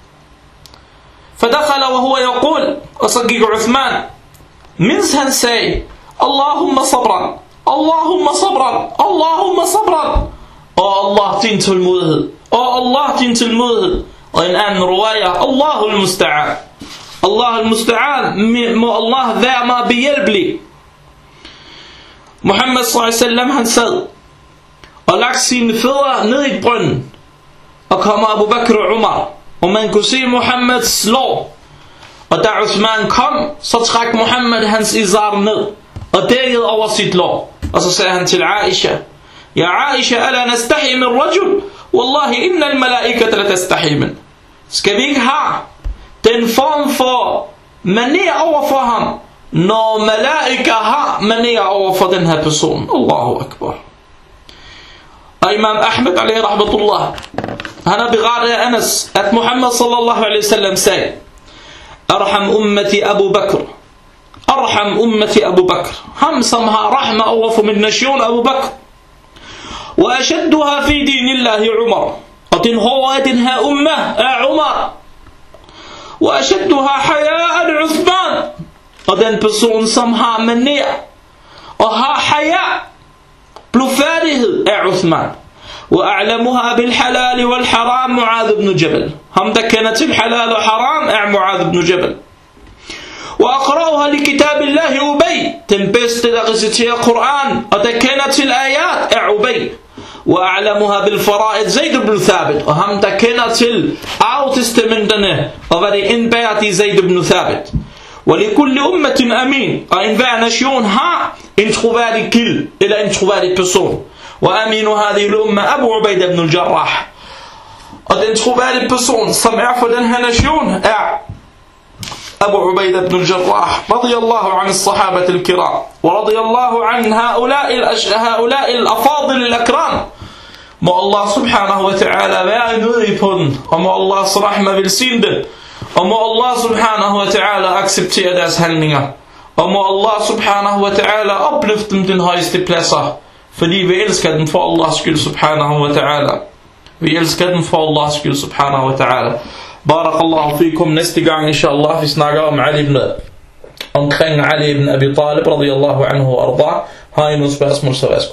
Fadakhala wa huwa yaqul, og så gik Uthman, mens han sagde, Allahumma sabran, Allahumma sabran, Allahumma sabran. Og Allah din tålmodighed, og Allah din tålmodighed. Og en anden ruwaya, Allahul musta'an. Allahul musta'an, må Allah være mig behjælpelig. Muhammad sallallahu alaihi wasallam, han sad og lagt sine fødder ned i brønden, og kommer Abu Bakr og Umar, og man kunne se Muhammads lår. Og da Uthman kom, så træk Muhammad hans izar ned og dækkede over sit lår. Og så sagde han til Aisha, Ja Aisha, ala nastahi min rajul, Wallahi inna al-malaikata la tastahi min. Skal vi ikke have den form for manér over for ham, når malaika har manér over for den her person? Allahu akbar. Og Imam Ahmed alaihi rahmatullah, han har berettet af Anas, at Muhammad sallallahu alaihi wasallam sagde, Arham ummati Abu Bakr, Arham ummati Abu Bakr. Ham som har rahma over for min nation, Abu Bakr. Wa ashadduha fi dinillahi Umar. Og den hårde af den her umma er Umar. Wa ashadduha haya'an Uthman. Og den person som har manér og har haya, blufærdighed, er Uthman. وأعلمها بالحلال والحرام معاذ بن جبل. هم ده كانت الحلال وحرام er معاذ بن جبل. وأقرأها لكتاب الله أبي. Den bedste der reciterer Koran og der kender til ayat er Ubay. وأعلمها بالفرائض زيد بن ثابت. Og ham der kender til arvtestamenterne og hvad det indbærer, de Zaid ibn Thabit. ولكل أمة أمين. Og enhver nation har en troværdig kilde eller en troværdig person. وأمين هذه الأمة أبو عبيدة بن الجراح. Og den troværdige person, som er for den her nation, er Abu Ubaidah ibn al-Jarrah, radiyallahu an as-sahabati al-kiram, wa radiyallahu an ha'ula'i al-afadil al-akram. Må Allah subhanahu wa ta'ala være nødig på den, og må Allahs rahma velsigne den, og må Allah subhanahu wa ta'ala acceptere deres handlinger, og må Allah subhanahu wa ta'ala opløfte dem den højeste pladser, fordi vi elsker den for Allahs skyld subhanahu wa ta'ala. Vi elsker den for Allahs skyld subhanahu wa ta'ala. Barakallahu fikum. Næste gang inshallah vi snakker om Ali ibn omkring Ali ibn Abi Talib radiyallahu anhu og arda. Har I nogle spørgsmål, så værsgo.